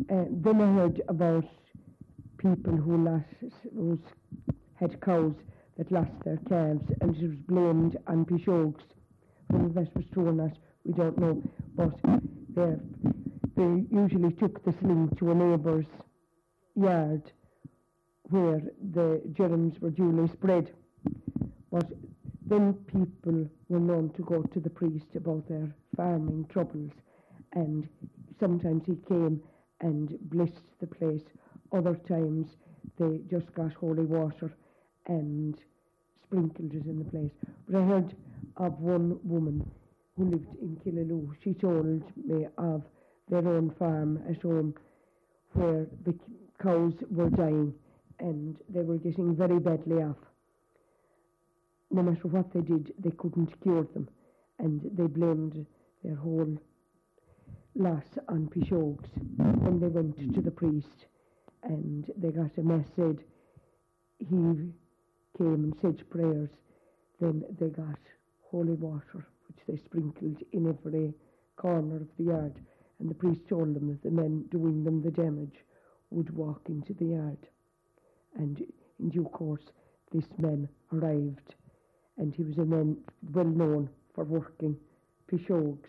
Then I heard about people who had cows that lost their calves, and it was blamed on Pishogues. Whether that was true or not, we don't know. But they usually took the sling to a neighbour's yard where the germs were duly spread. But then people were known to go to the priest about their farming troubles, and sometimes he came and blessed the place. Other times they just got holy water and sprinkled it in the place. But I heard of one woman who lived in Killaloe. She told me of their own farm at home where the cows were dying and they were getting very badly off. No matter what they did, they couldn't cure them, and they blamed their whole loss on Pishogues. When they went to the priest and they got a mass said, he came and said prayers, then they got holy water, which they sprinkled in every corner of the yard, and the priest told them that the men doing them the damage would walk into the yard. And in due course, this man arrived, and he was a man well known for working Pishogues.